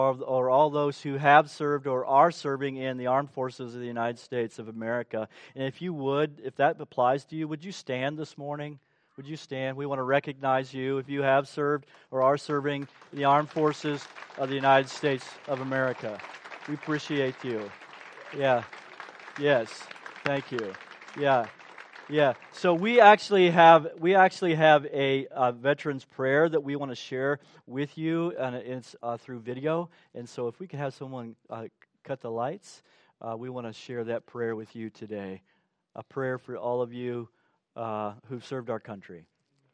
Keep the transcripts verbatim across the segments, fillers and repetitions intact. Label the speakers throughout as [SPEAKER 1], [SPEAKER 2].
[SPEAKER 1] or all those who have served or are serving in the armed forces of the United States of America. And if you would, if that applies to you, would you stand this morning? Would you stand? We want to recognize you if you have served or are serving in the armed forces of the United States of America. We appreciate you. Yeah. Yes. Thank you. Yeah. Yeah. So we actually have we actually have a, a veterans prayer that we want to share with you, and it's uh, through video. And so if we could have someone uh, cut the lights, uh, we want to share that prayer with you today. A prayer for all of you uh, who've served our country.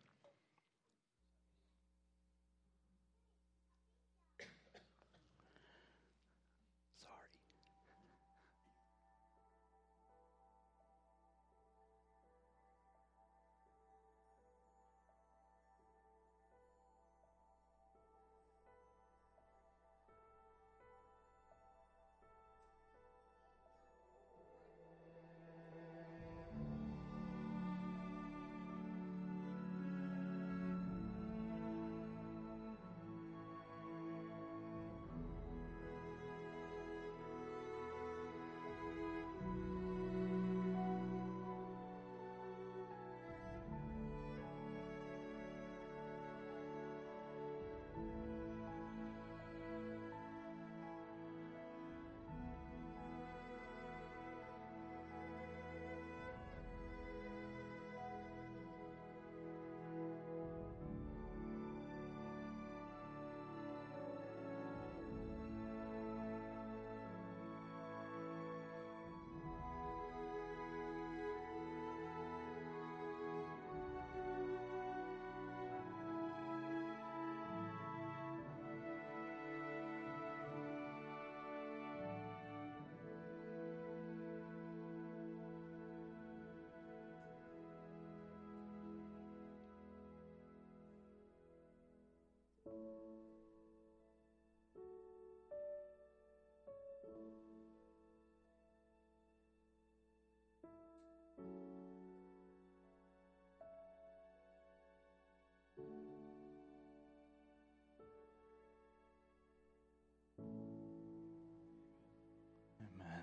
[SPEAKER 1] Amen.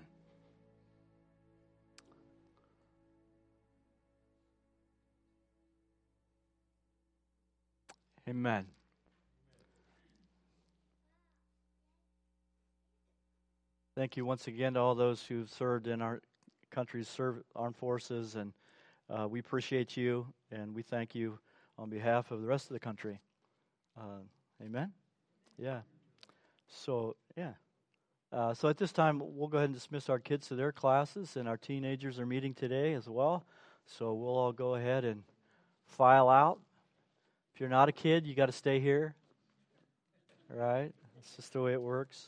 [SPEAKER 1] Amen. Thank you once again to all those who've served in our country's serv- armed forces, and uh, we appreciate you, and we thank you on behalf of the rest of the country. Uh, amen? Yeah. So, yeah. Uh, so at this time, we'll go ahead and dismiss our kids to their classes, and our teenagers are meeting today as well. So we'll all go ahead and file out. If you're not a kid, you got to stay here. All right? That's just the way it works.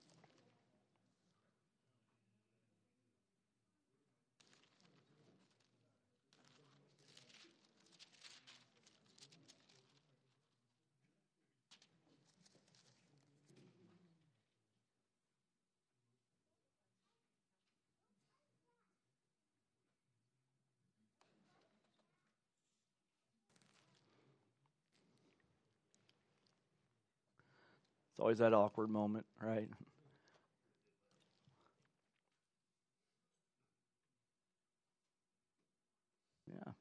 [SPEAKER 1] It's always that awkward moment, right? Yeah.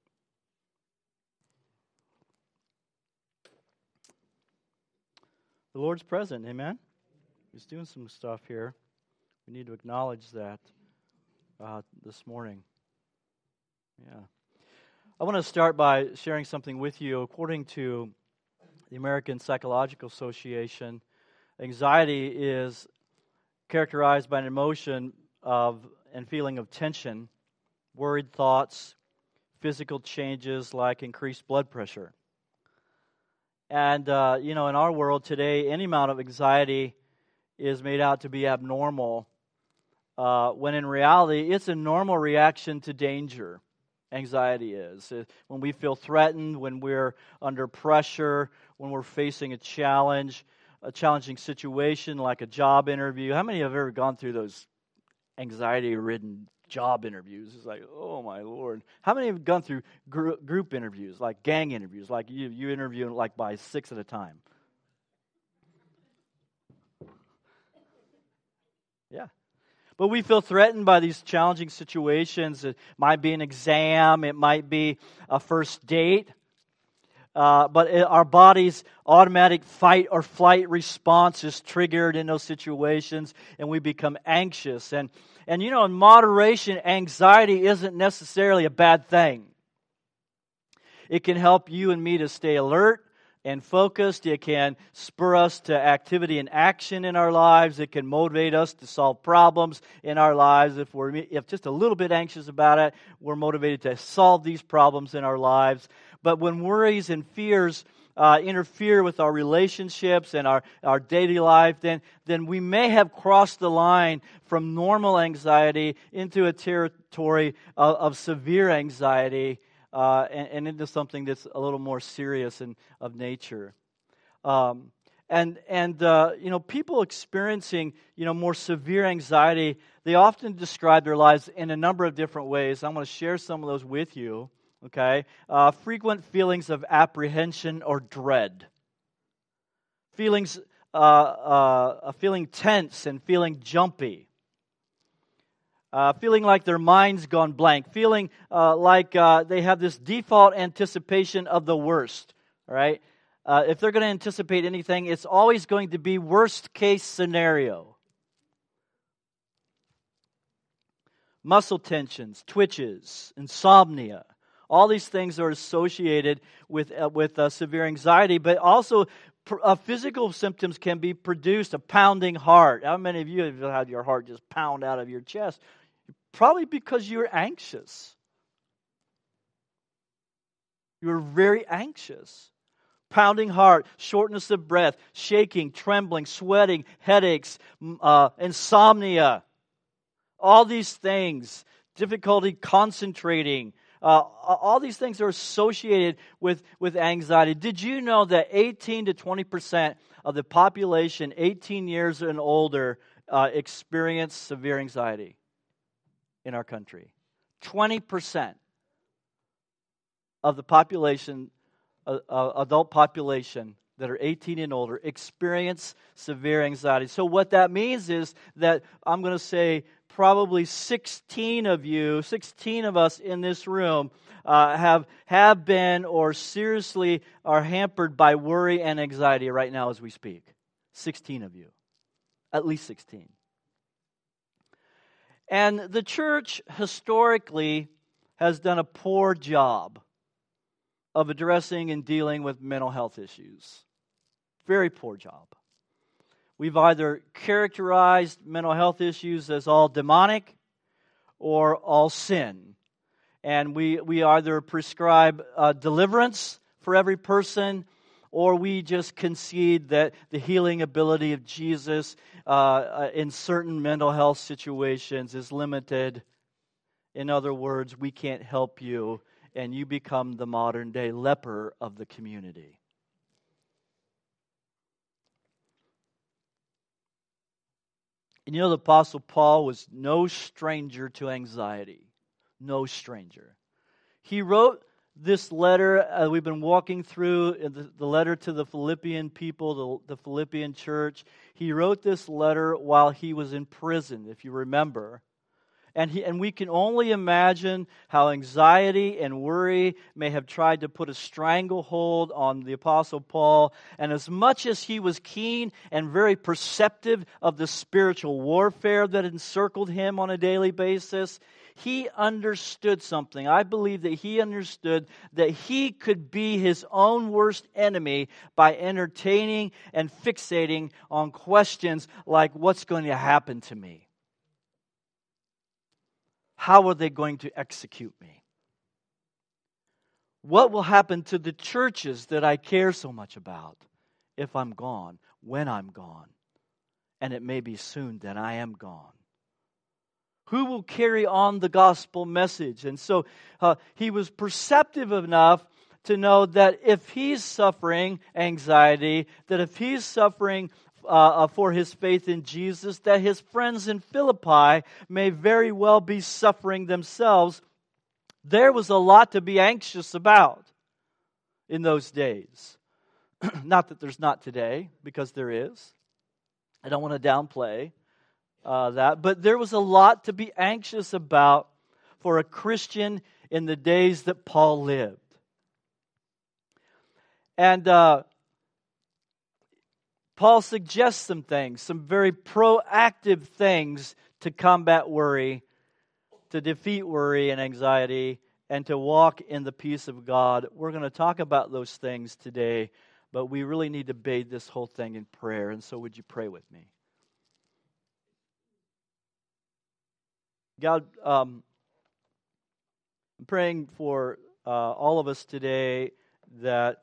[SPEAKER 1] The Lord's present, amen? He's doing some stuff here. We need to acknowledge that uh, this morning. Yeah. I want to start by sharing something with you. According to the American Psychological Association, anxiety is characterized by an emotion of and feeling of tension, worried thoughts, physical changes like increased blood pressure. And, uh, you know, in our world today, any amount of anxiety is made out to be abnormal, uh, when in reality, it's a normal reaction to danger. Anxiety is. When we feel threatened, when we're under pressure, when we're facing a challenge, a challenging situation like a job interview. How many have ever gone through those anxiety-ridden job interviews? It's like, oh my Lord. How many have gone through gr- group interviews, like gang interviews, like you, you interview like by six at a time? Yeah. But we feel threatened by these challenging situations. It might be an exam. It might be a first date. Uh, but it, our body's automatic fight or flight response is triggered in those situations, and we become anxious. And, and you know, in moderation, anxiety isn't necessarily a bad thing. It can help you and me to stay alert and focused. It can spur us to activity and action in our lives. It can motivate us to solve problems in our lives. If we're if just a little bit anxious about it, we're motivated to solve these problems in our lives. But when worries and fears uh, interfere with our relationships and our, our daily life, then, then we may have crossed the line from normal anxiety into a territory of, of severe anxiety. Uh, and, and into something that's a little more serious and of nature, um, and and uh, you know, people experiencing you know more severe anxiety, they often describe their lives in a number of different ways. I'm going to share some of those with you. Okay, uh, frequent feelings of apprehension or dread, feelings, uh, uh, feeling tense and feeling jumpy. Uh, feeling like their mind's gone blank, feeling uh, like uh, they have this default anticipation of the worst, all right? Uh, if they're going to anticipate anything, it's always going to be worst-case scenario. Muscle tensions, twitches, insomnia. All these things are associated with, uh, with uh, severe anxiety, but also pr- uh, physical symptoms can be produced, a pounding heart. How many of you have had your heart just pound out of your chest? Probably because you're anxious. You're very anxious. Pounding heart, shortness of breath, shaking, trembling, sweating, headaches, uh, insomnia. All these things, difficulty concentrating. Uh, all these things are associated with, with anxiety. Did you know that eighteen to twenty percent of the population, eighteen years and older, uh, experience severe anxiety in our country? twenty percent of the population, uh, uh, adult population that are eighteen and older, experience severe anxiety. So what that means is that I'm going to say probably sixteen of you, sixteen of us in this room uh, have have been or seriously are hampered by worry and anxiety right now as we speak. sixteen of you. At least sixteen. And the church historically has done a poor job of addressing and dealing with mental health issues. Very poor job. We've either characterized mental health issues as all demonic or all sin. And we, we either prescribe uh, deliverance for every person, or we just concede that the healing ability of Jesus uh, in certain mental health situations is limited. In other words, we can't help you, and you become the modern day leper of the community. And you know, the Apostle Paul was no stranger to anxiety. No stranger. He wrote this letter, uh, we've been walking through the, the letter to the Philippian people, the, the Philippian church. He wrote this letter while he was in prison, if you remember. And, he, and we can only imagine how anxiety and worry may have tried to put a stranglehold on the Apostle Paul. And as much as he was keen and very perceptive of the spiritual warfare that encircled him on a daily basis, he understood something. I believe that he understood that he could be his own worst enemy by entertaining and fixating on questions like, what's going to happen to me? How are they going to execute me? What will happen to the churches that I care so much about if I'm gone, when I'm gone? And it may be soon that I am gone. Who will carry on the gospel message? And so uh, he was perceptive enough to know that if he's suffering anxiety, that if he's suffering Uh, for his faith in Jesus, that his friends in Philippi may very well be suffering themselves. There was a lot to be anxious about in those days. Not that there's not today, because there is. I don't want to downplay uh, that. But there was a lot to be anxious about for a Christian in the days that Paul lived. And uh, Paul suggests some things, some very proactive things to combat worry, to defeat worry and anxiety, and to walk in the peace of God. We're going to talk about those things today, but we really need to bathe this whole thing in prayer. And so would you pray with me? God, um, I'm praying for uh, all of us today that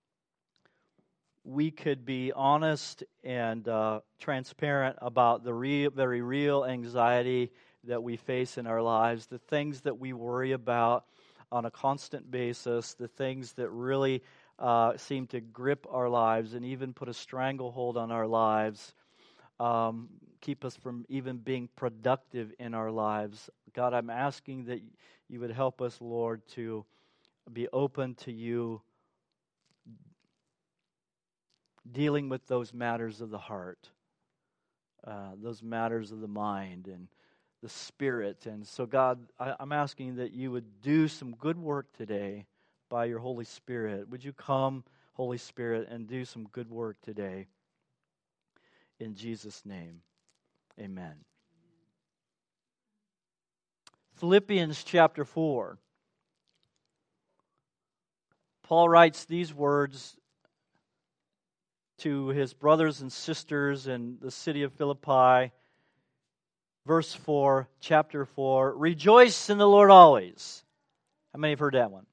[SPEAKER 1] we could be honest and uh, transparent about the real, very real anxiety that we face in our lives, the things that we worry about on a constant basis, the things that really uh, seem to grip our lives and even put a stranglehold on our lives, um, keep us from even being productive in our lives. God, I'm asking that you would help us, Lord, to be open to you dealing with those matters of the heart, uh, those matters of the mind and the spirit. And so, God, I, I'm asking that you would do some good work today by your Holy Spirit. Would you come, Holy Spirit, and do some good work today? In Jesus' name, amen. Philippians chapter four. Paul writes these words to his brothers and sisters in the city of Philippi. Verse four, chapter four, rejoice in the Lord always. How many have heard that one?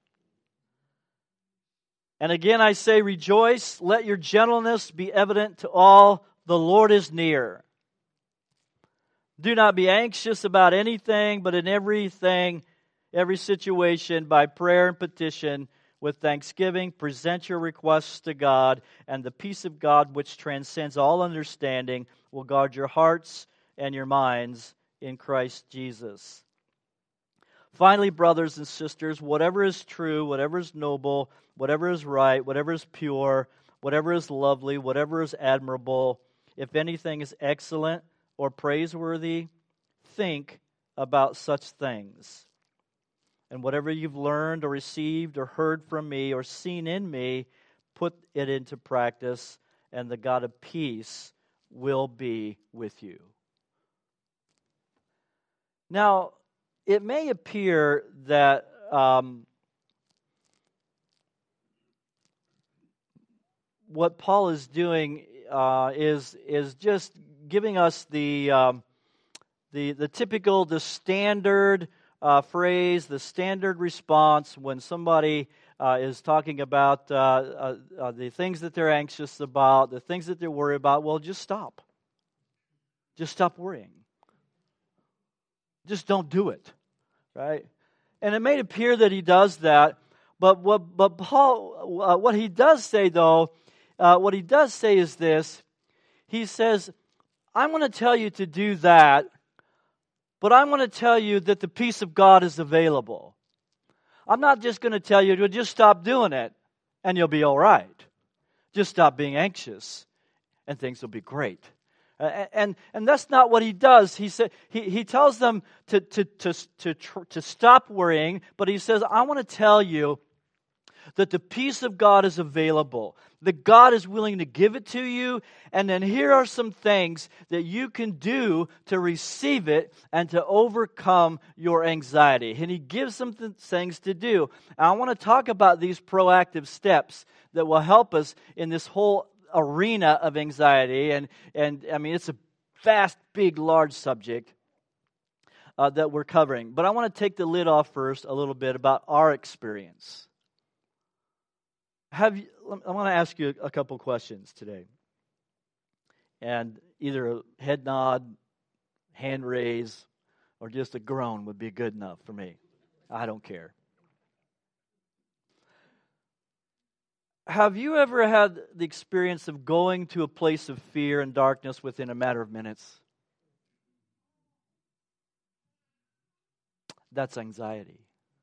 [SPEAKER 1] And again I say rejoice, let your gentleness be evident to all, the Lord is near. Do not be anxious about anything, but in everything, every situation, by prayer and petition, with thanksgiving, present your requests to God, and the peace of God, which transcends all understanding, will guard your hearts and your minds in Christ Jesus. Finally, brothers and sisters, whatever is true, whatever is noble, whatever is right, whatever is pure, whatever is lovely, whatever is admirable, if anything is excellent or praiseworthy, think about such things. And whatever you've learned or received or heard from me or seen in me, put it into practice, and the God of peace will be with you. Now, it may appear that um, what Paul is doing uh, is is just giving us the um, the the typical, the standard uh, phrase, the standard response when somebody uh, is talking about uh, uh, uh, the things that they're anxious about, the things that they're worried about. Well, just stop. Just stop worrying. Just don't do it, right? And it may appear that he does that, but what but Paul, uh, what he does say though, uh, what he does say is this. He says, "I'm going to tell you to do that, but I'm going to tell you that the peace of God is available. I'm not just going to tell you to just stop doing it, and you'll be all right. Just stop being anxious, and things will be great." Uh, and and that's not what he does. He said he, he tells them to to to to tr- to stop worrying, but he says, "I want to tell you that the peace of God is available. That God is willing to give it to you, and then here are some things that you can do to receive it and to overcome your anxiety." And he gives some th- things to do. And I want to talk about these proactive steps that will help us in this whole arena of anxiety, and and I mean it's a vast, big, large subject uh, that we're covering. But I want to take the lid off first a little bit about our experience. Have you, I want to ask you a couple questions today, and either a head nod, hand raise, or just a groan would be good enough for me. I don't care. Have you ever had the experience of going to a place of fear and darkness within a matter of minutes? That's anxiety.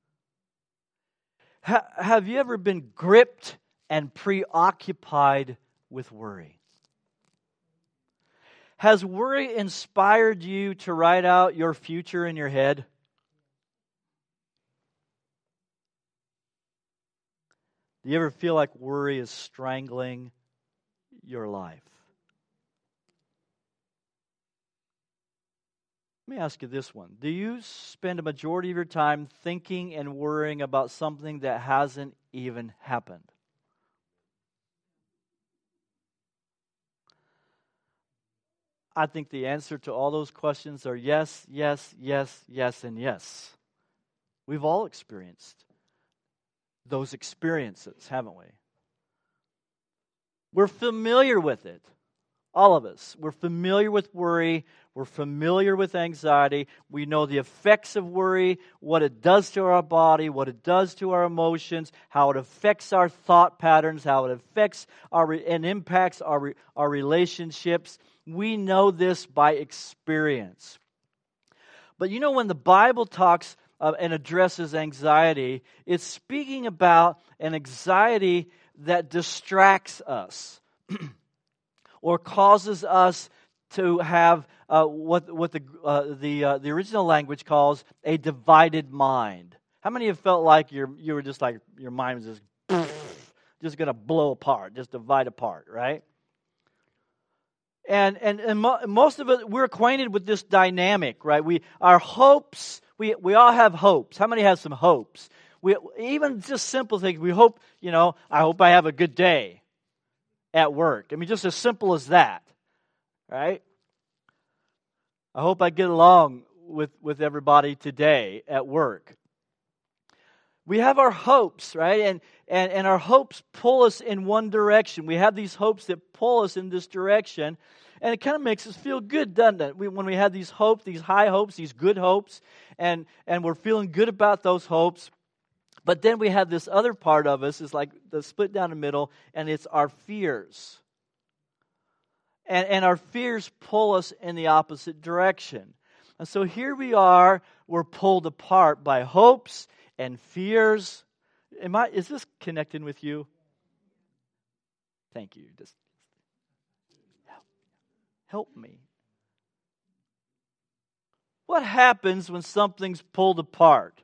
[SPEAKER 1] Ha- have you ever been gripped and preoccupied with worry? Has worry inspired you to write out your future in your head? Do you ever feel like worry is strangling your life? Let me ask you this one. Do you spend a majority of your time thinking and worrying about something that hasn't even happened? I think the answer to all those questions are yes, yes, yes, yes, and yes. We've all experienced those experiences, haven't we? We're familiar with it. All of us. We're familiar with worry. We're familiar with anxiety. We know the effects of worry, what it does to our body, what it does to our emotions, how it affects our thought patterns, how it affects our and impacts our, our relationships. We know this by experience. But you know, when the Bible talks uh, and addresses anxiety, it's speaking about an anxiety that distracts us. Or causes us to have uh, what what the uh, the uh, the original language calls a divided mind. How many have felt like you're you were just like your mind was just just going to blow apart, just divide apart, right? And and and mo- most of it, we're acquainted with this dynamic, right? We our hopes, we we all have hopes. How many have some hopes? We even just simple things. We hope, you know, I hope I have a good day at work. I mean, just as simple as that, right? I hope I get along with, with everybody today at work. We have our hopes, right? And, and, and our hopes pull us in one direction. We have these hopes that pull us in this direction, and it kind of makes us feel good, doesn't it? We, when we have these hopes, these high hopes, these good hopes, and, and we're feeling good about those hopes. But then we have this other part of us, is like the split down the middle, and it's our fears. And, and our fears pull us in the opposite direction. And so here we are, we're pulled apart by hopes and fears. Am I, is this connecting with you? Thank you. Just help, help me. What happens when something's pulled apart?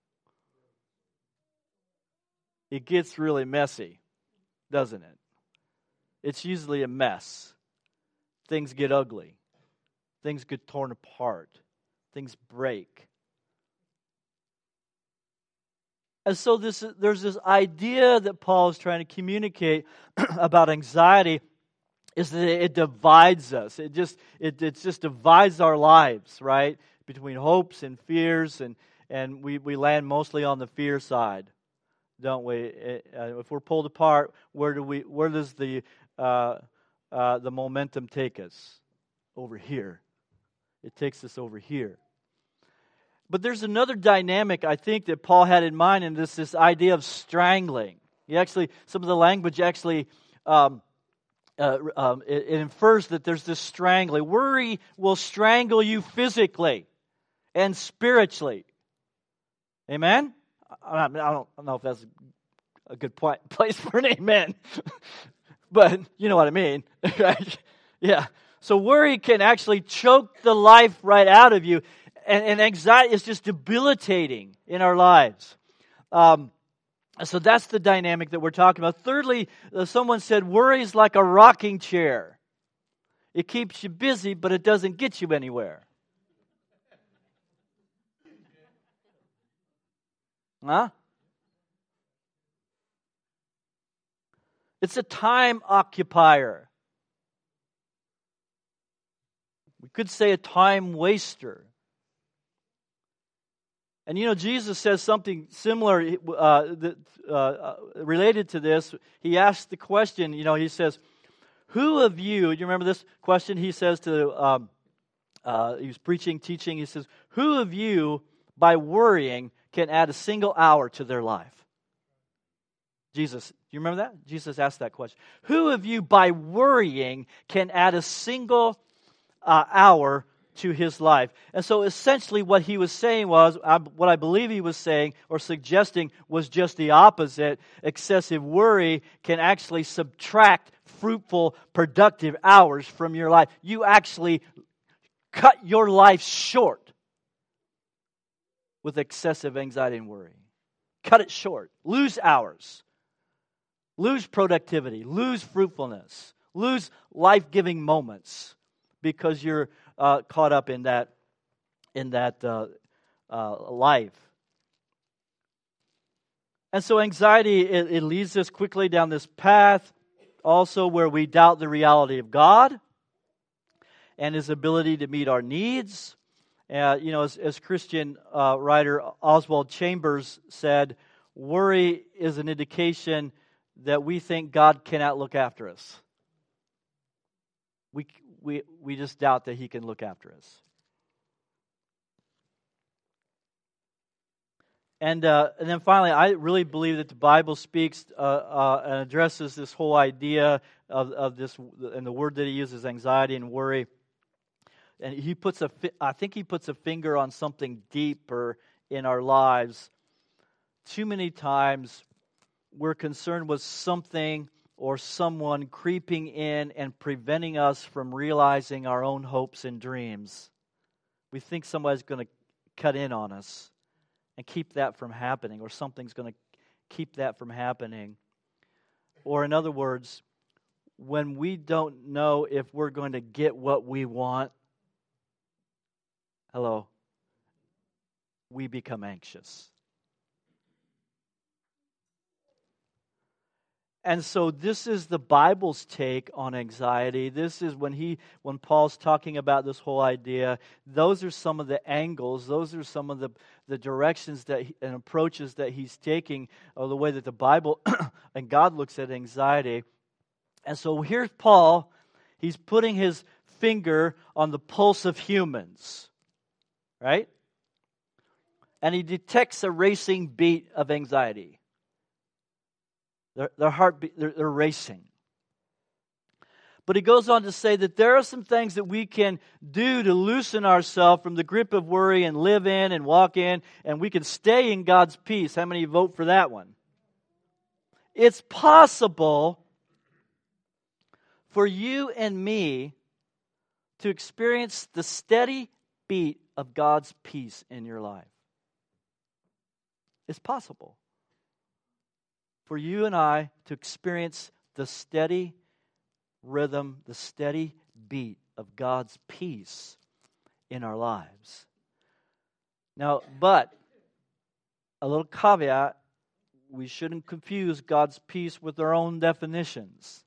[SPEAKER 1] It gets really messy, doesn't it? It's usually a mess. Things get ugly. Things get torn apart. Things break. And so this, there's this idea that Paul is trying to communicate about anxiety, is that it divides us. It just it, it just divides our lives, right? Between hopes and fears, and, and we, we land mostly on the fear side. Don't we? If we're pulled apart, where do we? Where does the uh, uh, the momentum take us? Over here. It takes us over here. But there's another dynamic I think that Paul had in mind, and this this idea of strangling. He actually, some of the language actually um, uh, um, it, it infers that there's this strangling. Worry will strangle you physically and spiritually. Amen? I don't know if that's a good place for an amen, but you know what I mean, right? Yeah. So worry can actually choke the life right out of you, and, and anxiety is just debilitating in our lives. Um, so that's the dynamic that we're talking about. Thirdly, uh, someone said worry is like a rocking chair. It keeps you busy, but it doesn't get you anywhere. Huh? It's a time occupier. We could say a time waster. And you know, Jesus says something similar uh, that, uh, related to this. He asked the question, you know, he says, who of you, you remember this question? He says to, um, uh, he was preaching, teaching, he says, who of you, by worrying, can add a single hour to their life? Jesus, do you remember that? Jesus asked that question. Who of you, by worrying, can add a single uh, hour to his life. And so essentially what he was saying was, I, what I believe he was saying or suggesting was just the opposite. Excessive worry can actually subtract fruitful, productive hours from your life. You actually cut your life short with excessive anxiety and worry. Cut it short. Lose hours. Lose productivity. Lose fruitfulness. Lose life-giving moments because you're uh, caught up in that in that uh, uh, life. And so anxiety, it, it leads us quickly down this path also where we doubt the reality of God and His ability to meet our needs. Uh, you know, as, as Christian uh, writer Oswald Chambers said, worry is an indication that we think God cannot look after us. We we we just doubt that He can look after us. And uh, and then finally, I really believe that the Bible speaks uh, uh, and addresses this whole idea of of this, and the word that he uses, anxiety and worry. And he puts a, I think he puts a finger on something deeper in our lives. Too many times, we're concerned with something or someone creeping in and preventing us from realizing our own hopes and dreams. We think somebody's going to cut in on us and keep that from happening, or something's going to keep that from happening. Or in other words, when we don't know if we're going to get what we want, hello, we become anxious. And so this is the Bible's take on anxiety. This is when he, when Paul's talking about this whole idea, those are some of the angles, those are some of the, the directions that he, and approaches that he's taking, or the way that the Bible and God looks at anxiety. And so here's Paul, he's putting his finger on the pulse of humans, right? And he detects a racing beat of anxiety. Their, their heartbeat, they're, they're racing. But he goes on to say that there are some things that we can do to loosen ourselves from the grip of worry and live in and walk in, and we can stay in God's peace. How many vote for that one? It's possible for you and me to experience the steady beat of God's peace in your life. It's possible for you and I to experience the steady rhythm, the steady beat of God's peace in our lives. Now, but a little caveat, we shouldn't confuse God's peace with our own definitions.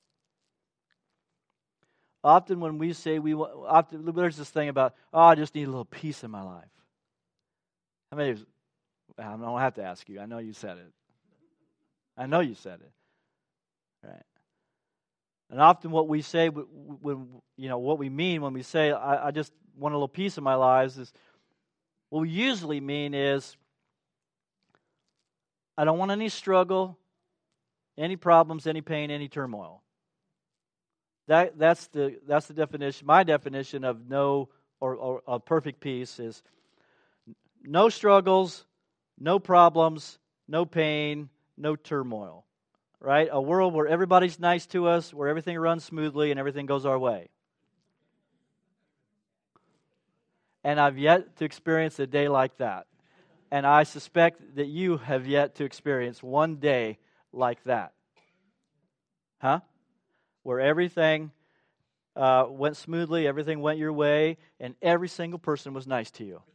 [SPEAKER 1] Often when we say we want, often there's this thing about, oh, I just need a little peace in my life. How many? I don't have to ask you. I know you said it. I know you said it. Right. And often what we say, when you know what we mean when we say, I, I just want a little peace in my lives, is what we usually mean is, I don't want any struggle, any problems, any pain, any turmoil. That that's the that's the definition. My definition of no or, or of perfect peace is no struggles, no problems, no pain, no turmoil. Right? A world where everybody's nice to us, where everything runs smoothly and everything goes our way. And I've yet to experience a day like that. And I suspect that you have yet to experience one day like that. Huh? Where everything uh, went smoothly, everything went your way, and every single person was nice to you.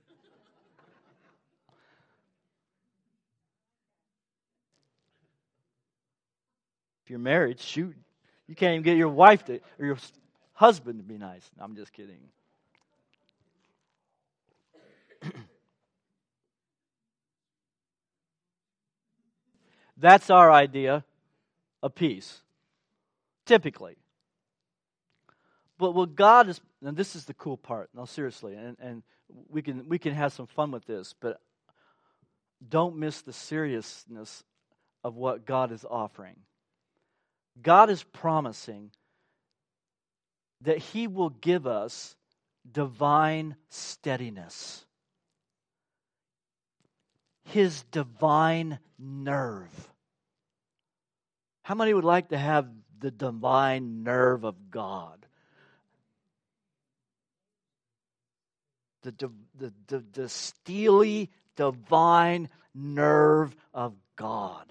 [SPEAKER 1] If you're married, shoot, you can't even get your wife to, or your husband to be nice. No, I'm just kidding. That's our idea of peace, typically. But what God is, and this is the cool part, no, seriously, and, and we can we can have some fun with this, but don't miss the seriousness of what God is offering. God is promising that He will give us divine steadiness, His divine nerve. How many would like to have the divine nerve of God? The, the, the, the, the steely, divine nerve of God.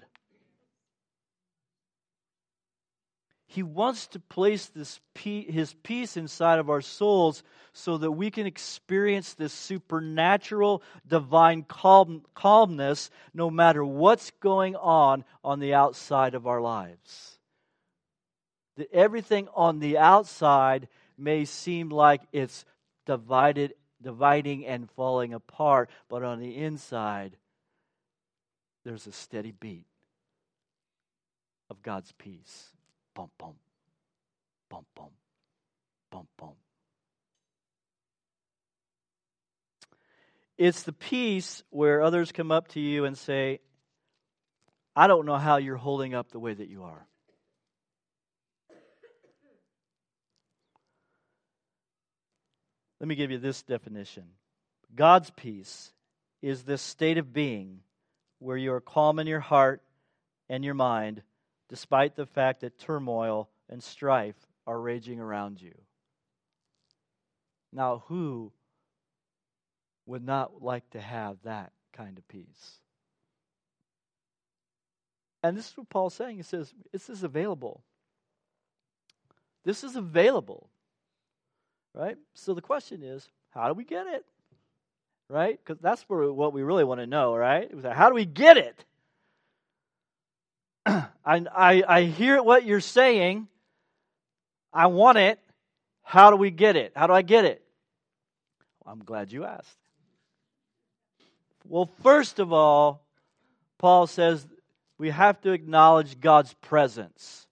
[SPEAKER 1] He wants to place this peace, His peace inside of our souls so that we can experience this supernatural, divine calm, calmness no matter what's going on on the outside of our lives. That everything on the outside may seem like it's divided, dividing and falling apart, but on the inside, there's a steady beat of God's peace. Bump, bump, bump, bump, bump, bump. It's the peace where others come up to you and say, I don't know how you're holding up the way that you are. Let me give you this definition. God's peace is this state of being where you are calm in your heart and your mind, despite the fact that turmoil and strife are raging around you. Now, who would not like to have that kind of peace? And this is what Paul's saying. He says, this is available. This is available. Right? So the question is, how do we get it? Right? Because that's where, what we really want to know, right? How do we get it? I, I, I hear what you're saying. I want it. How do we get it? How do I get it? Well, I'm glad you asked. Well, first of all, Paul says we have to acknowledge God's presence.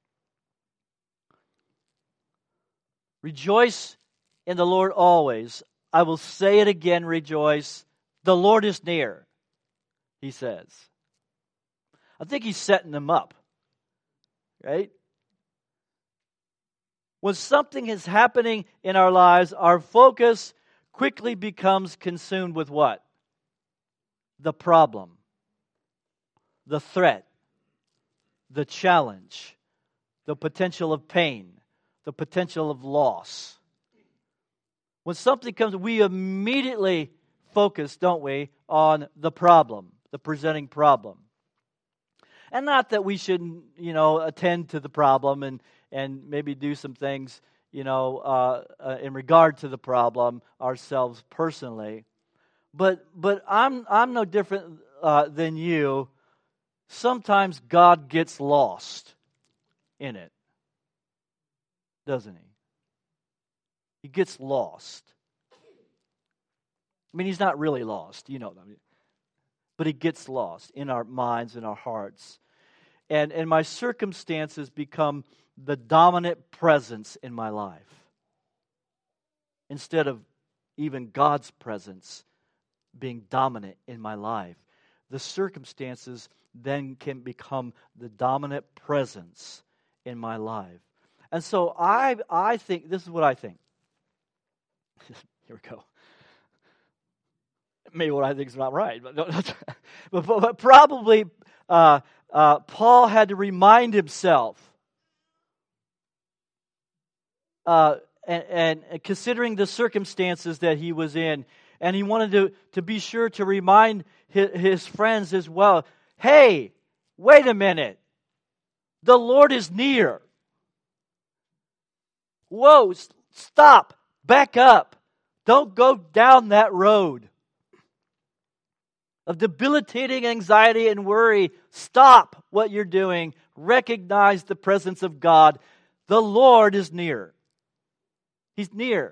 [SPEAKER 1] Rejoice in the Lord always. I will say it again, rejoice. The Lord is near, he says. I think he's setting them up, right? When something is happening in our lives, our focus quickly becomes consumed with what? The problem, the threat, the challenge, the potential of pain, the potential of loss. When something comes, we immediately focus, don't we, on the problem, the presenting problem. And not that we shouldn't, you know, attend to the problem and, and maybe do some things, you know, uh, uh, in regard to the problem ourselves personally. But but I'm I'm no different uh, than you. Sometimes God gets lost in it, doesn't he? He gets lost. I mean, he's not really lost, you know that. But he gets lost in our minds and our hearts. And, and my circumstances become the dominant presence in my life. Instead of even God's presence being dominant in my life. The circumstances then can become the dominant presence in my life. And so I I think, this is what I think. Here we go. Maybe what I think is not right, but, but, but, but probably uh, uh, Paul had to remind himself, uh, and, and considering the circumstances that he was in, and he wanted to, to be sure to remind his, his friends as well, hey, wait a minute, the Lord is near. Whoa, stop, back up. Don't go down that road of debilitating anxiety and worry. Stop what you're doing. Recognize the presence of God. The Lord is near. He's near.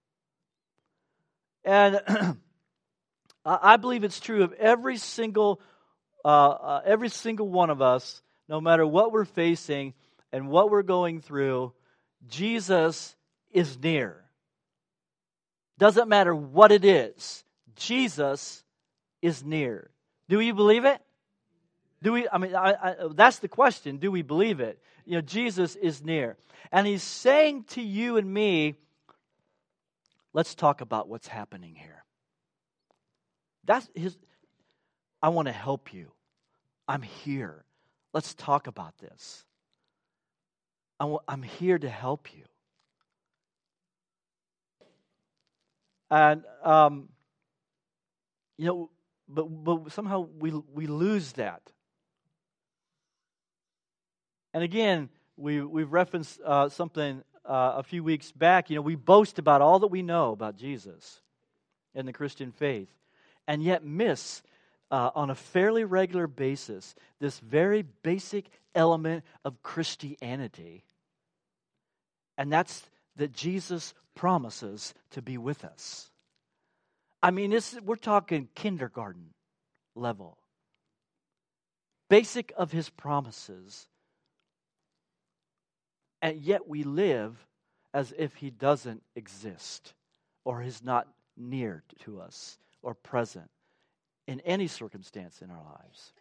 [SPEAKER 1] And I believe it's true of every single, uh, uh, every single one of us, no matter what we're facing and what we're going through, Jesus is near. Doesn't matter what it is. Jesus is near. Do you believe it? Do we? I mean, I, I, that's the question. Do we believe it? You know, Jesus is near, and He's saying to you and me, let's talk about what's happening here. That's his, I want to help you. I'm here. Let's talk about this. I w- I'm here to help you. And, um, you know, but, but somehow we, we lose that. And again, we, we've referenced uh, something uh, a few weeks back. You know, we boast about all that we know about Jesus and the Christian faith, and yet miss uh, on a fairly regular basis this very basic element of Christianity. And that's that Jesus promises to be with us. I mean, it's, we're talking kindergarten level. Basic of his promises. And yet we live as if he doesn't exist or is not near to us or present in any circumstance in our lives.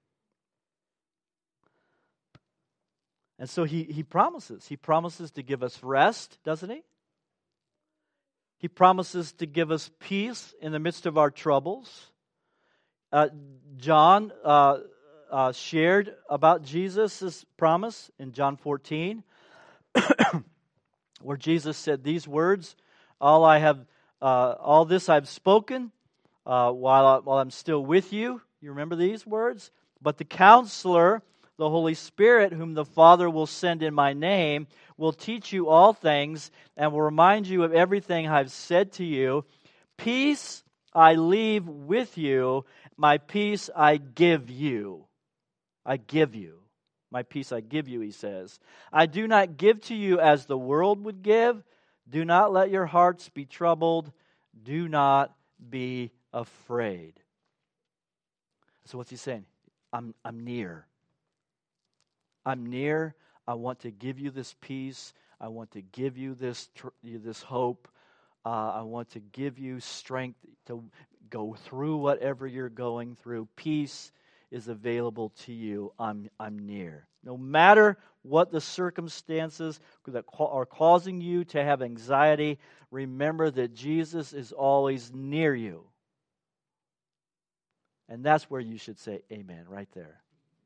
[SPEAKER 1] And so he, he promises. He promises to give us rest, doesn't he? He promises to give us peace in the midst of our troubles. Uh, John uh, uh, shared about Jesus' promise in John fourteen, where Jesus said these words, "All I have, uh, all this I've spoken uh, while I, while I'm still with you." You remember these words? "But the Counselor, the Holy Spirit, whom the Father will send in my name, will teach you all things and will remind you of everything I've said to you. Peace I leave with you, my peace I give you." I give you. My peace I give you, he says. "I do not give to you as the world would give. Do not let your hearts be troubled. Do not be afraid." So what's he saying? I'm, I'm near. I'm near. I want to give you this peace. I want to give you this, tr- this hope. Uh, I want to give you strength to go through whatever you're going through. Peace is available to you. I'm, I'm near. No matter what the circumstances that are causing you to have anxiety, remember that Jesus is always near you. And that's where you should say amen, right there.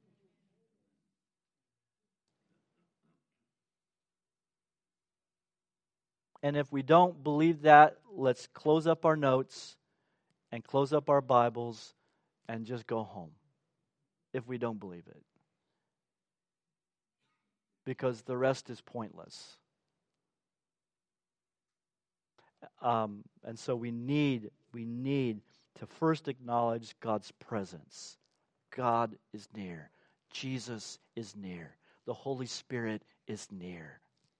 [SPEAKER 1] And if we don't believe that, let's close up our notes and close up our Bibles and just go home. If we don't believe it. Because the rest is pointless. Um, and so we need, we need to first acknowledge God's presence. God is near. Jesus is near. The Holy Spirit is near.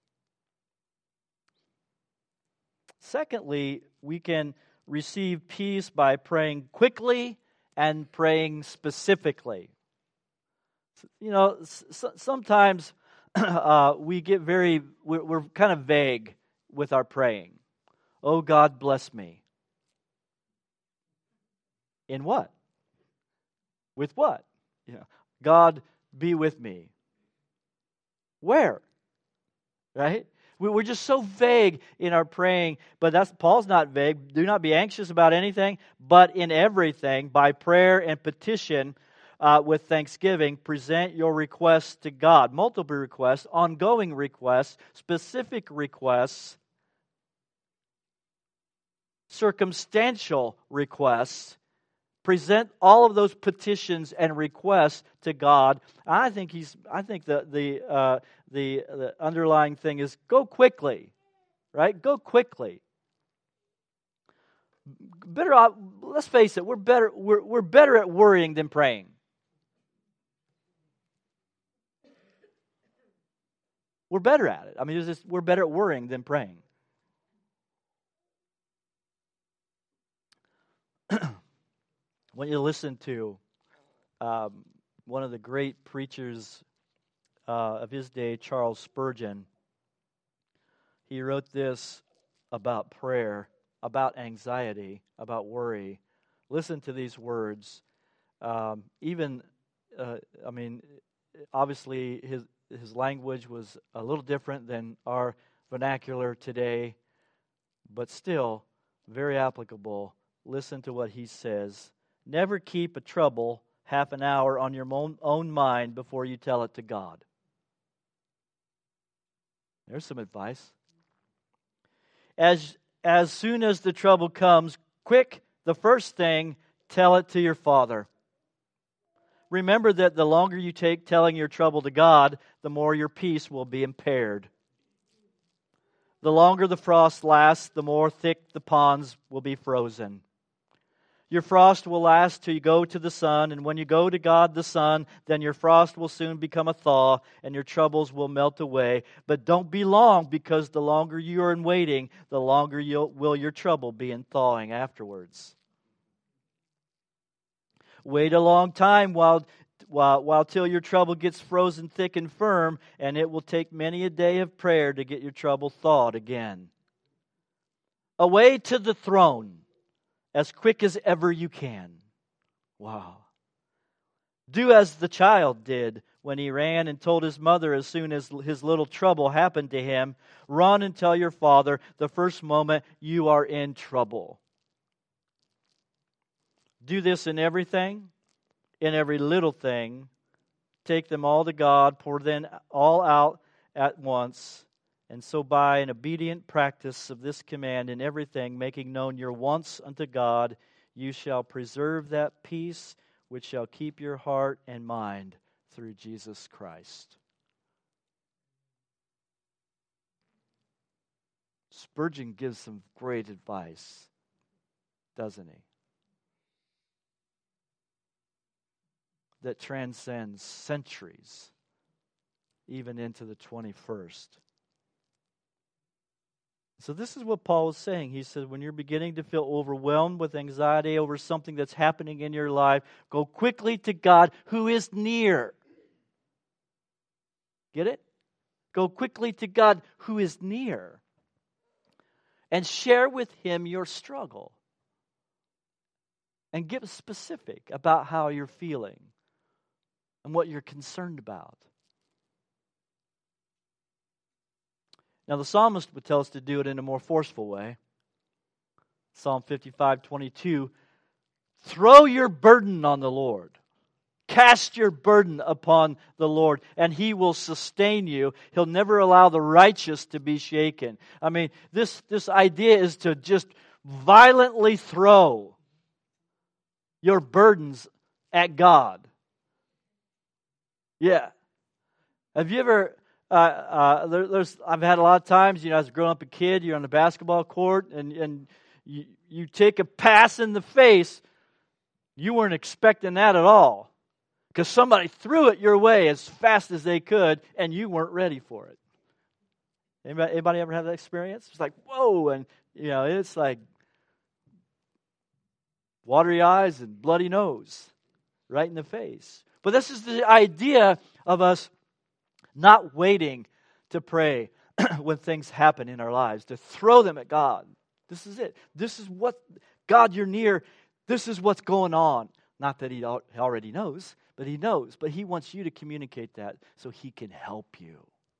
[SPEAKER 1] Secondly, we can receive peace by praying quickly and praying specifically. You know, s- sometimes uh, we get very, we're, we're kind of vague with our praying. Oh, God, bless me. In what? With what? You know, God, be with me. Where? Right? We're just so vague in our praying, but that's Paul's not vague. Do not be anxious about anything, but in everything, by prayer and petition, uh, with thanksgiving, present your requests to God. Multiple requests, ongoing requests, specific requests, circumstantial requests. Present all of those petitions and requests to God. I think he's. I think the the uh, the the underlying thing is go quickly, right? Go quickly. Better. Let's face it. We're better. We're we're better at worrying than praying. We're better at it. I mean, it's just, we're better at worrying than praying. When you listen to um, one of the great preachers uh, of his day, Charles Spurgeon, he wrote this about prayer, about anxiety, about worry. Listen to these words. Um, even, uh, I mean, obviously his his language was a little different than our vernacular today, but still very applicable. Listen to what he says. Never keep a trouble half an hour on your own mind before you tell it to God. There's some advice. As, as soon as the trouble comes, quick, the first thing, tell it to your Father. Remember that the longer you take telling your trouble to God, the more your peace will be impaired. The longer the frost lasts, the more thick the ponds will be frozen. Your frost will last till you go to the sun, and when you go to God the sun, then your frost will soon become a thaw, and your troubles will melt away. But don't be long, because the longer you are in waiting, the longer you'll, will your trouble be in thawing afterwards. Wait a long time while, while, while till your trouble gets frozen thick and firm, and it will take many a day of prayer to get your trouble thawed again. Away to the throne, as quick as ever you can. Wow. Do as the child did when he ran and told his mother as soon as his little trouble happened to him. Run and tell your father the first moment you are in trouble. Do this in everything, in every little thing. Take them all to God, pour them all out at once. And so by an obedient practice of this command in everything, making known your wants unto God, you shall preserve that peace which shall keep your heart and mind through Jesus Christ. Spurgeon gives some great advice, doesn't he? That transcends centuries, even into the twenty-first. So this is what Paul is saying. He said, when you're beginning to feel overwhelmed with anxiety over something that's happening in your life, go quickly to God who is near. Get it? Go quickly to God who is near. And share with Him your struggle. And get specific about how you're feeling and what you're concerned about. Now the psalmist would tell us to do it in a more forceful way. Psalm fifty-five twenty-two, throw your burden on the Lord. Cast your burden upon the Lord, and He will sustain you. He'll never allow the righteous to be shaken. I mean, this, this idea is to just violently throw your burdens at God. Yeah. Have you ever, uh, uh, there, there's, I've had a lot of times, you know, as growing up a kid, you're on the basketball court and, and you, you take a pass in the face. You weren't expecting that at all because somebody threw it your way as fast as they could and you weren't ready for it. Anybody, anybody ever have that experience? It's like, whoa, and, you know, it's like watery eyes and bloody nose right in the face. But this is the idea of us not waiting to pray when things happen in our lives, to throw them at God. This is it. This is what, God, you're near. This is what's going on. Not that He already knows, but He knows. But He wants you to communicate that so He can help you.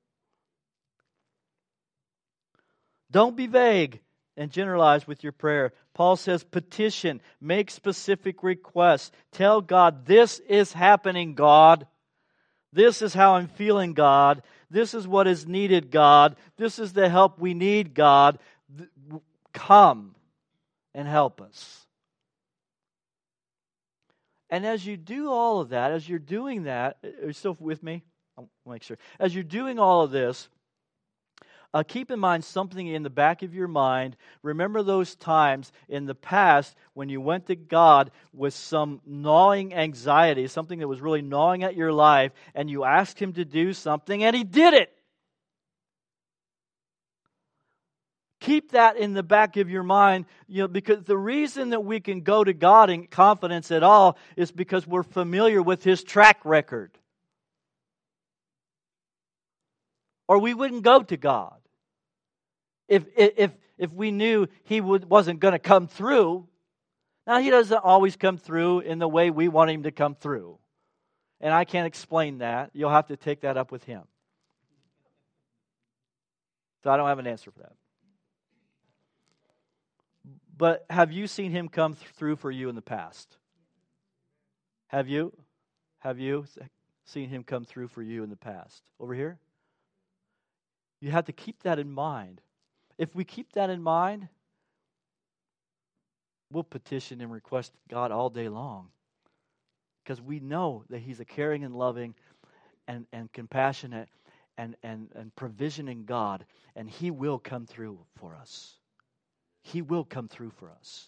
[SPEAKER 1] Don't be vague and generalize with your prayer. Paul says petition, make specific requests. Tell God, this is happening, God. This is how I'm feeling, God. This is what is needed, God. This is the help we need, God. Come and help us. And as you do all of that, as you're doing that, are you still with me? I'll make sure. As you're doing all of this, Uh, keep in mind something in the back of your mind. Remember those times in the past when you went to God with some gnawing anxiety, something that was really gnawing at your life, and you asked Him to do something, and He did it. Keep that in the back of your mind, you know, because the reason that we can go to God in confidence at all is because we're familiar with His track record. Or we wouldn't go to God. If if if we knew He would, wasn't going to come through. Now, He doesn't always come through in the way we want Him to come through. And I can't explain that. You'll have to take that up with Him. So I don't have an answer for that. But have you seen him come th- through for you in the past? Have you? Have you seen him come through for you in the past? Over here? You have to keep that in mind. If we keep that in mind, we'll petition and request God all day long. Because we know that He's a caring and loving and, and compassionate and, and, and provisioning God. And He will come through for us. He will come through for us.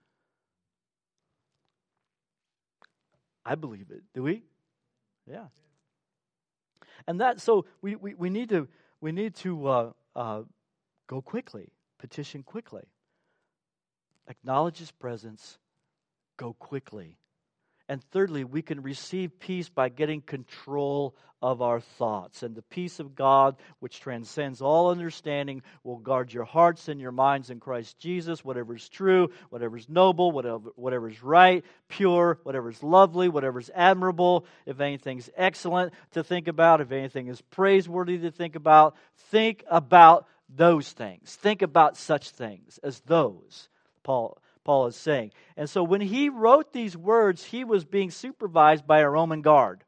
[SPEAKER 1] I believe it. Do we? Yeah. And that, so we, we, we need to we need to uh, uh, go quickly, petition quickly, acknowledge His presence, go quickly. And thirdly, we can receive peace by getting control of our thoughts. And the peace of God, which transcends all understanding, will guard your hearts and your minds in Christ Jesus. Whatever is true, whatever is noble, whatever whatever is right, pure, whatever is lovely, whatever is admirable, if anything's excellent to think about, if anything is praiseworthy to think about, think about those things. Think about such things as those, Paul Paul is saying. And so when he wrote these words, he was being supervised by a Roman guard.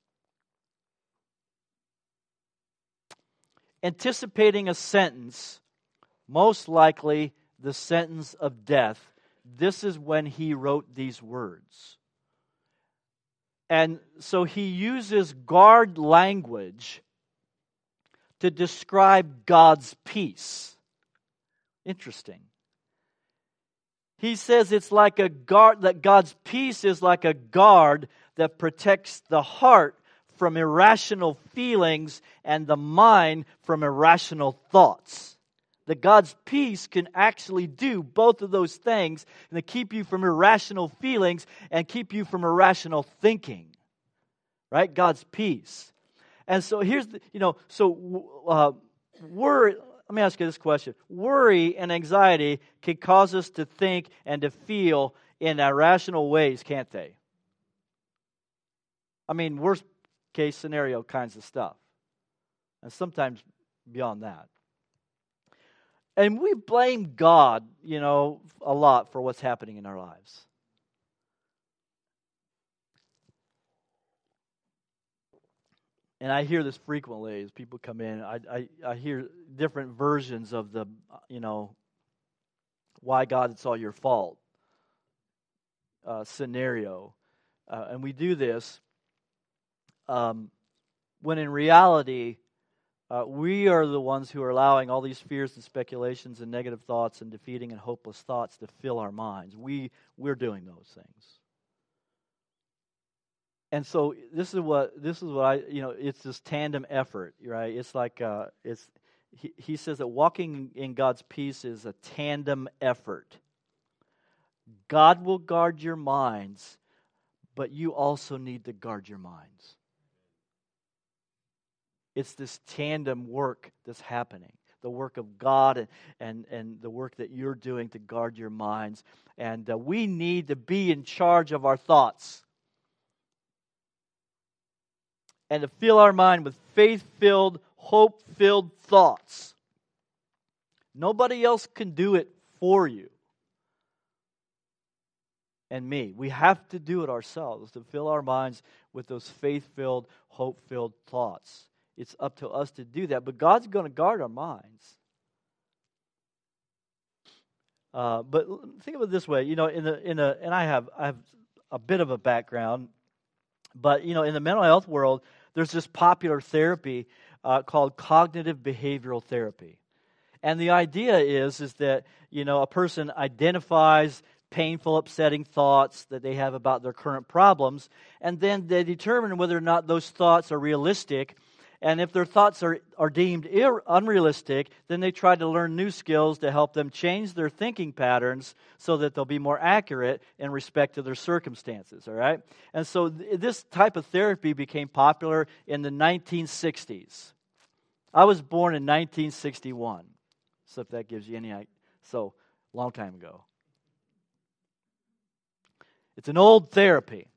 [SPEAKER 1] Anticipating a sentence, most likely the sentence of death, this is when he wrote these words. And so he uses guard language to describe God's peace. Interesting. He says it's like a guard, that God's peace is like a guard that protects the heart from irrational feelings and the mind from irrational thoughts. That God's peace can actually do both of those things and to keep you from irrational feelings and keep you from irrational thinking. Right? God's peace. And so here's the, you know, so uh, worry. Let me ask you this question. Worry and anxiety can cause us to think and to feel in irrational ways, can't they? I mean, worst case scenario kinds of stuff. And sometimes beyond that. And we blame God, you know, a lot for what's happening in our lives. And I hear this frequently as people come in. I, I, I hear different versions of the, you know, why God, it's all your fault uh, scenario. Uh, and we do this um, when in reality, uh, we are the ones who are allowing all these fears and speculations and negative thoughts and defeating and hopeless thoughts to fill our minds. We, we're doing those things. And so this is what this is what I you know it's this tandem effort, right? It's like uh, it's he, he says that walking in God's peace is a tandem effort. God will guard your minds, but you also need to guard your minds. It's this tandem work that's happening. The work of God and, and, and the work that you're doing to guard your minds. And uh, we need to be in charge of our thoughts. And to fill our mind with faith-filled, hope-filled thoughts. Nobody else can do it for you and me. We have to do it ourselves, to fill our minds with those faith-filled, hope-filled thoughts. It's up to us to do that, but God's going to guard our minds. Uh, but think of it this way, you know, in the in a and I have I have a bit of a background. But, you know, in the mental health world, there's this popular therapy uh, called cognitive behavioral therapy. And the idea is, is that, you know, a person identifies painful, upsetting thoughts that they have about their current problems, and then they determine whether or not those thoughts are realistic. And if their thoughts are, are deemed ir- unrealistic, then they try to learn new skills to help them change their thinking patterns so that they'll be more accurate in respect to their circumstances, all right? And so th- this type of therapy became popular in the nineteen sixties. I was born in nineteen sixty-one, so if that gives you any idea. So, long time ago. It's an old therapy.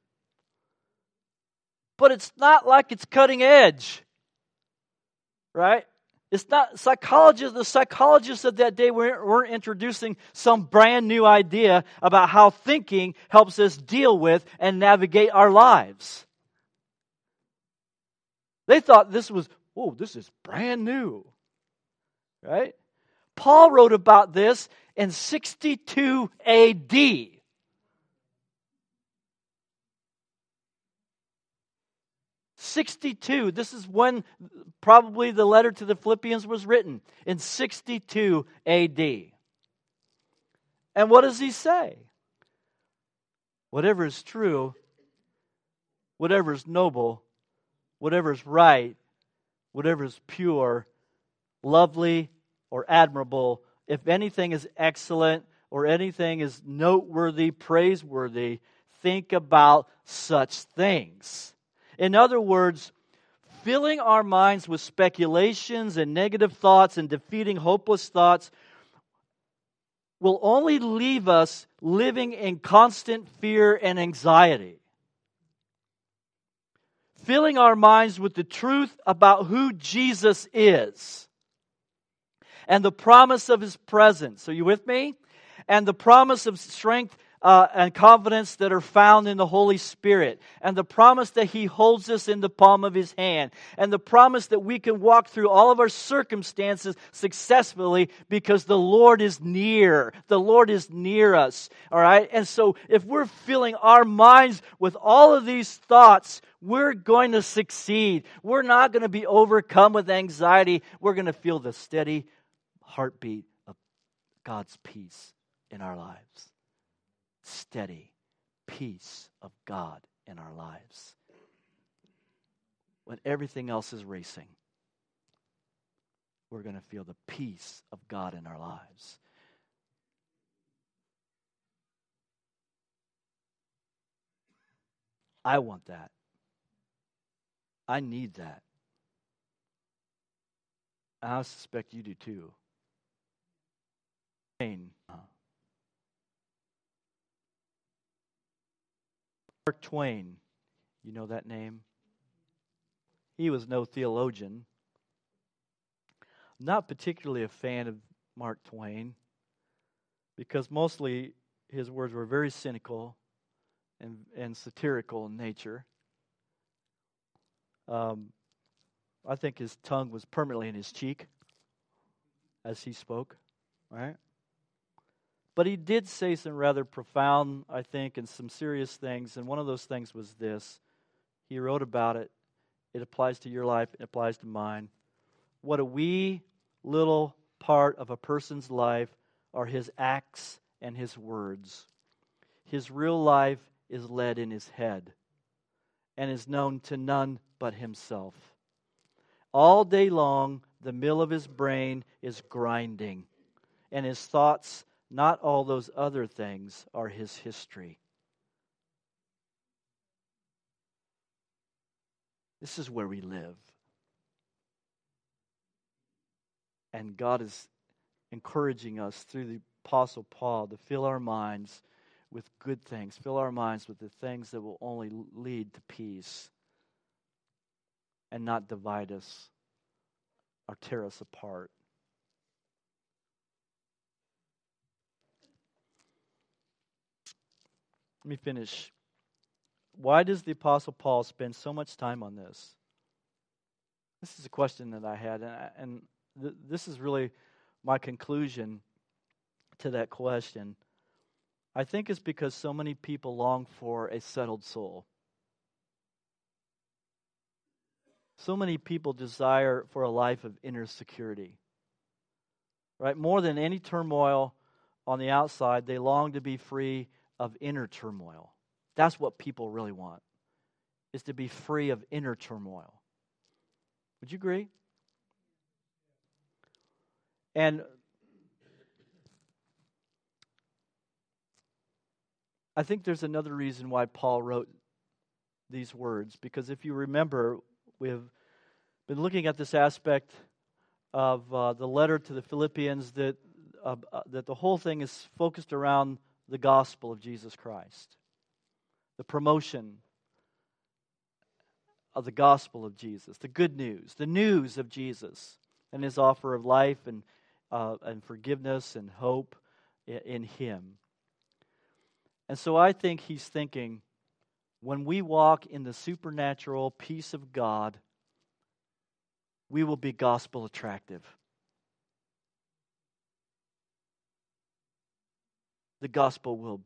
[SPEAKER 1] But it's not like it's cutting edge. Right? It's not psychologists. The psychologists of that day weren't, weren't introducing some brand new idea about how thinking helps us deal with and navigate our lives. They thought this was, oh, this is brand new. Right? Paul wrote about this in sixty-two A D. sixty-two. This is when probably the letter to the Philippians was written, in sixty-two A D. And what does he say? Whatever is true, whatever is noble, whatever is right, whatever is pure, lovely, or admirable, if anything is excellent or anything is noteworthy, praiseworthy, think about such things. In other words, filling our minds with speculations and negative thoughts and defeating hopeless thoughts will only leave us living in constant fear and anxiety. Filling our minds with the truth about who Jesus is and the promise of His presence. Are you with me? And the promise of strength Uh, and confidence that are found in the Holy Spirit, and the promise that He holds us in the palm of His hand, and the promise that we can walk through all of our circumstances successfully because the Lord is near. The Lord is near us. All right? And so if we're filling our minds with all of these thoughts, we're going to succeed. We're not going to be overcome with anxiety. We're going to feel the steady heartbeat of God's peace in our lives. Steady peace of God in our lives. When everything else is racing, we're going to feel the peace of God in our lives. I want that. I need that. I suspect you do too. Mark Twain, you know that name? He was no theologian. Not particularly a fan of Mark Twain, because mostly his words were very cynical and, and satirical in nature. Um, I think his tongue was permanently in his cheek as he spoke, right? But he did say some rather profound, I think, and some serious things. And one of those things was this. He wrote about it. It applies to your life. It applies to mine. What a wee little part of a person's life are his acts and his words. His real life is led in his head and is known to none but himself. All day long, the mill of his brain is grinding, and his thoughts, not all those other things, are his history. This is where we live. And God is encouraging us through the Apostle Paul to fill our minds with good things. Fill our minds with the things that will only lead to peace and not divide us or tear us apart. Let me finish. Why does the Apostle Paul spend so much time on this? This is a question that I had, and, I, and th- this is really my conclusion to that question. I think it's because so many people long for a settled soul. So many people desire for a life of inner security. Right? More than any turmoil on the outside, they long to be free of inner turmoil. That's what people really want, is to be free of inner turmoil. Would you agree? And I think there's another reason why Paul wrote these words, because if you remember, we have been looking at this aspect of uh, the letter to the Philippians that uh, uh, that the whole thing is focused around the gospel of Jesus Christ, the promotion of the gospel of Jesus, the good news, the news of Jesus. and his offer of life and uh, and forgiveness and hope in, in him. And so I think he's thinking, when we walk in the supernatural peace of God, we will be gospel attractive. The gospel will,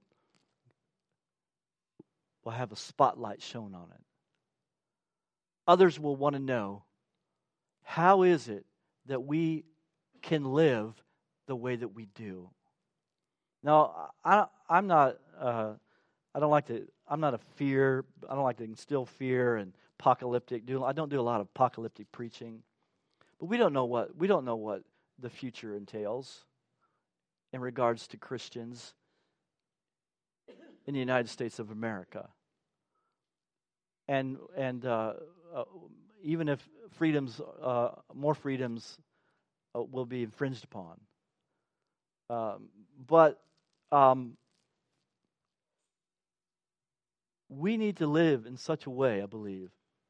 [SPEAKER 1] will have a spotlight shown on it. Others will want to know, how is it that we can live the way that we do? Now, I, I'm not. Uh, I don't like to. I'm not a fear. I don't like to instill fear and apocalyptic. Do I don't do a lot of apocalyptic preaching, but we don't know what we don't know what the future entails in regards to Christians in the United States of America. And and uh, uh, even if freedoms, uh, more freedoms, uh, will be infringed upon, um, but. Um, we need to live in such a way, I believe.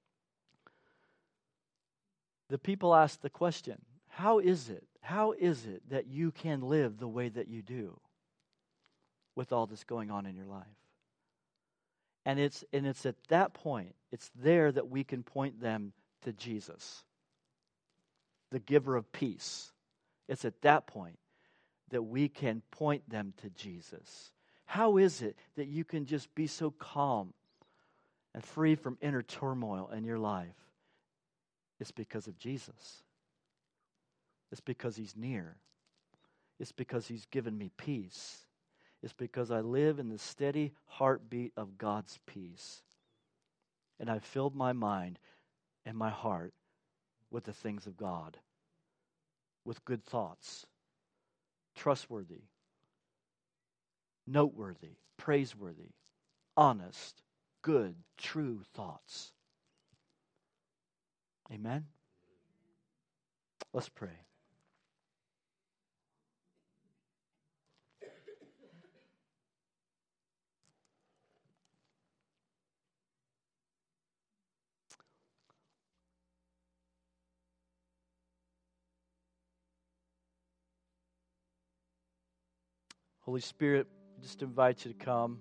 [SPEAKER 1] The people ask the question, how is it, how is it that you can live the way that you do with all this going on in your life? And it's and it's at that point, it's there that we can point them to Jesus, the giver of peace. It's at that point that we can point them to Jesus. How is it that you can just be so calm and free from inner turmoil in your life? It's because of Jesus. It's because he's near. It's because he's given me peace. It's because I live in the steady heartbeat of God's peace. And I've filled my mind and my heart with the things of God, with good thoughts, trustworthy, noteworthy, praiseworthy, honest, good, true thoughts. Amen? Let's pray. Holy Spirit, just invite you to come.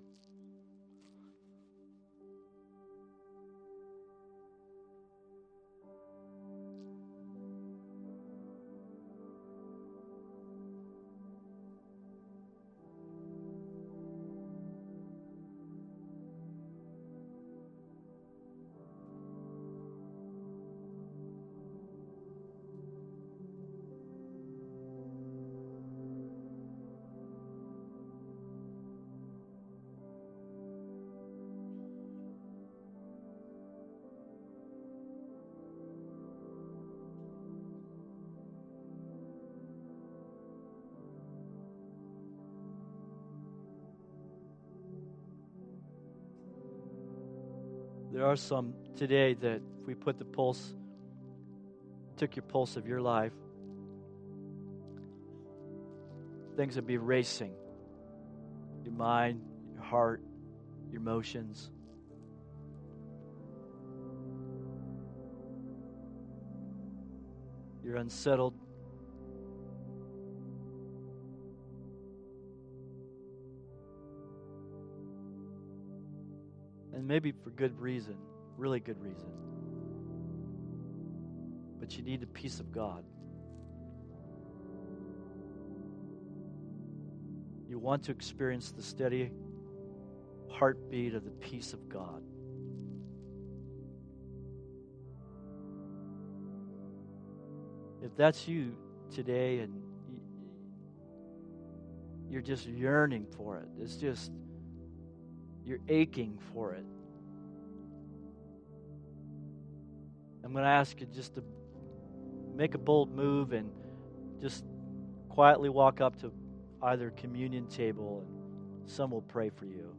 [SPEAKER 1] There are some today that if we put the pulse, took your pulse of your life, things would be racing. Your mind, your heart, your emotions. You're unsettled. And maybe for good reason, really good reason. But you need the peace of God. You want to experience the steady heartbeat of the peace of God. If that's you today and you're just yearning for it, it's just, you're aching for it, I'm going to ask you just to make a bold move and just quietly walk up to either communion table and some will pray for you.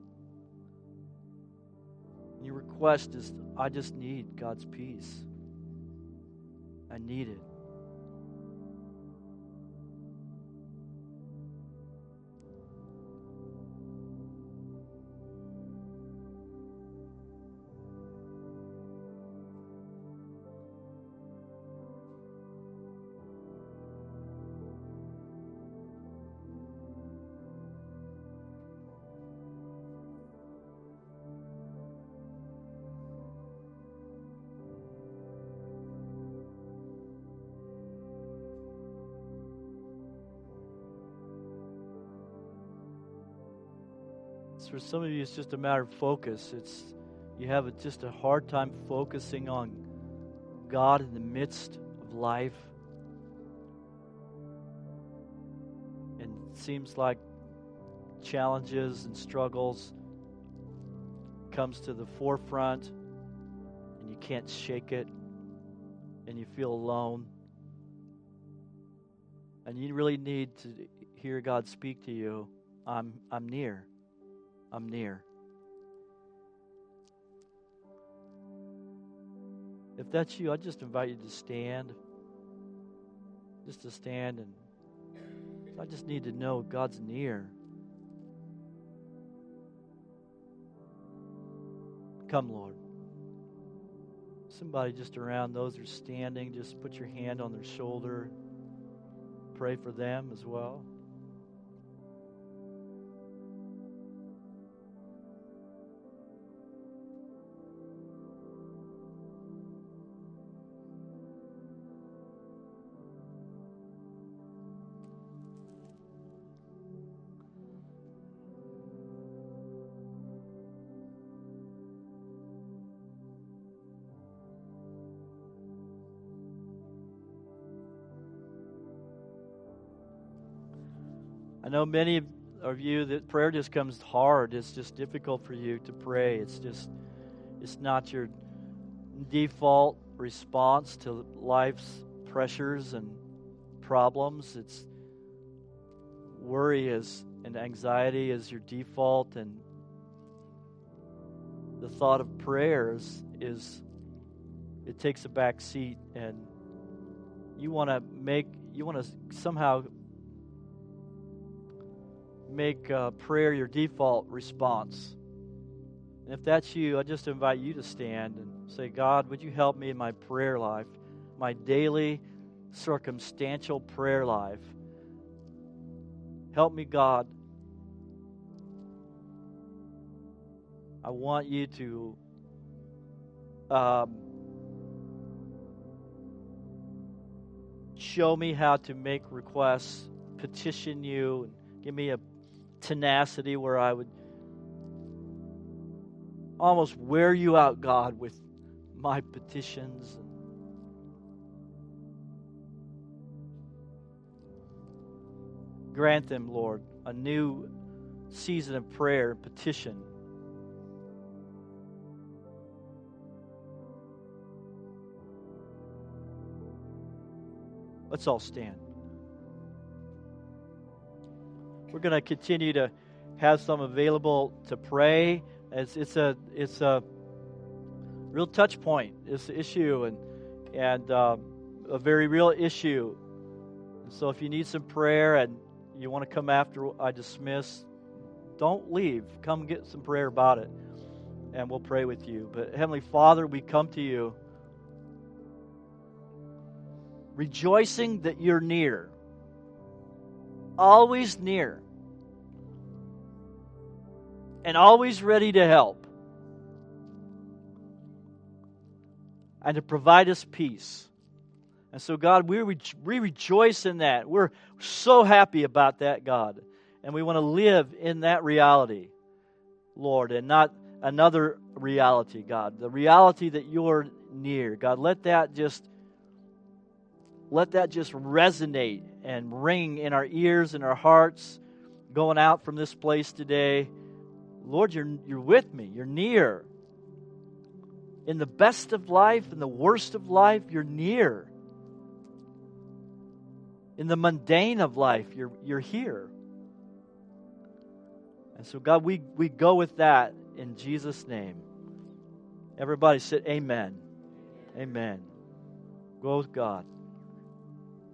[SPEAKER 1] And your request is, I just need God's peace. I need it. It's for some of you, it's just a matter of focus. It's you have a, just a hard time focusing on God in the midst of life. And it seems like challenges and struggles comes to the forefront and you can't shake it and you feel alone. And you really need to hear God speak to you. I'm I'm near. I'm near. If that's you, I just invite you to stand. Just to stand, and I just need to know God's near. Come, Lord. Somebody just around those who are standing, just put your hand on their shoulder. Pray for them as well. I know many of you that prayer just comes hard. It's just difficult for you to pray. It's just, it's not your default response to life's pressures and problems. It's worry is and anxiety is your default, and the thought of prayers is it takes a back seat, and you want to make you want to somehow make uh, prayer your default response. And if that's you, I just invite you to stand and say, God, would you help me in my prayer life, my daily circumstantial prayer life? Help me, God. I want you to um, show me how to make requests, petition you, and give me a tenacity where I would almost wear you out, God, with my petitions. Grant them, Lord, a new season of prayer and petition. Let's all stand. We're going to continue to have some available to pray. It's, it's a it's a real touch point. It's an issue and and um, a very real issue. And so, if you need some prayer and you want to come after I dismiss, don't leave. Come get some prayer about it, and we'll pray with you. But Heavenly Father, we come to you, rejoicing that you're near, always near, and always ready to help and to provide us peace. And so, God, we, re- we rejoice in that. We're so happy about that, God. And we want to live in that reality, Lord, and not another reality, God. The reality that you're near. God, let that just let that just resonate and ring in our ears and our hearts going out from this place today. Lord, you're, you're with me. You're near. In the best of life, in the worst of life, you're near. In the mundane of life, you're, you're here. And so, God, we, we go with that in Jesus' name. Everybody said amen. Amen. Go with God.